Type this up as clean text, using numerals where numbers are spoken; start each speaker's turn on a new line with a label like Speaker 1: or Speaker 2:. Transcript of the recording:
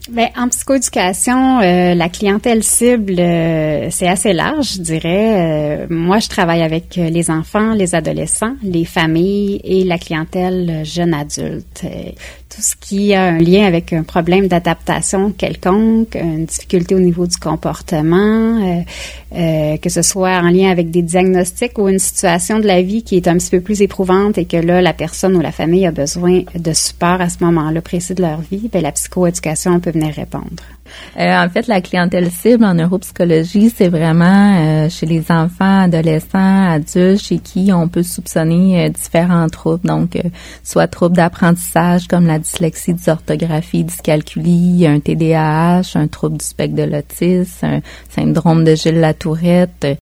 Speaker 1: Ben, en psychoéducation, la clientèle cible, c'est assez large, je dirais. Moi, je travaille avec les enfants, les adolescents, les familles et la clientèle jeune adulte. Tout ce qui a un lien avec un problème d'adaptation quelconque, une difficulté au niveau du comportement, que ce soit en lien avec des diagnostics ou une situation de la vie qui est un petit peu plus éprouvante et que là, la personne ou la famille a besoin de support à ce moment-là précis de leur vie, ben, la psychoéducation peut venir répondre.
Speaker 2: En fait, la clientèle cible en neuropsychologie, c'est vraiment chez les enfants, adolescents, adultes, chez qui on peut soupçonner différents troubles. Donc, soit troubles d'apprentissage comme la dyslexie, dysorthographie, dyscalculie, un TDAH, un trouble du spectre de l'autisme, un syndrome de Gilles-Latourette,